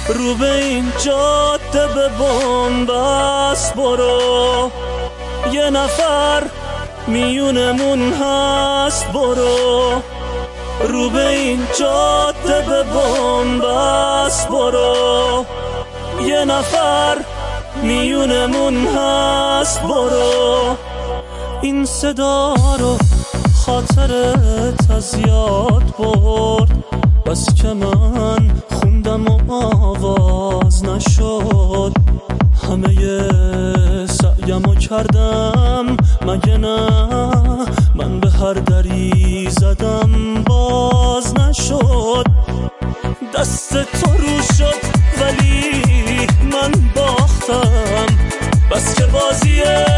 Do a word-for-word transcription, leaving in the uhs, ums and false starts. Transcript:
رو به این جاده به بن‌بست برو، یه نفر میونمون هست برو. رو به این جاده به بن‌بست برو، یه نفر میونمون هست برو. این صدا رو خاطرت از یاد برد، بس که من خوندم و آواز نشد. همه سعیمو کردم مگه نه، من به هر دری زدم باز نشد. دست تو رو شد ولی من باختم، بس که بازیه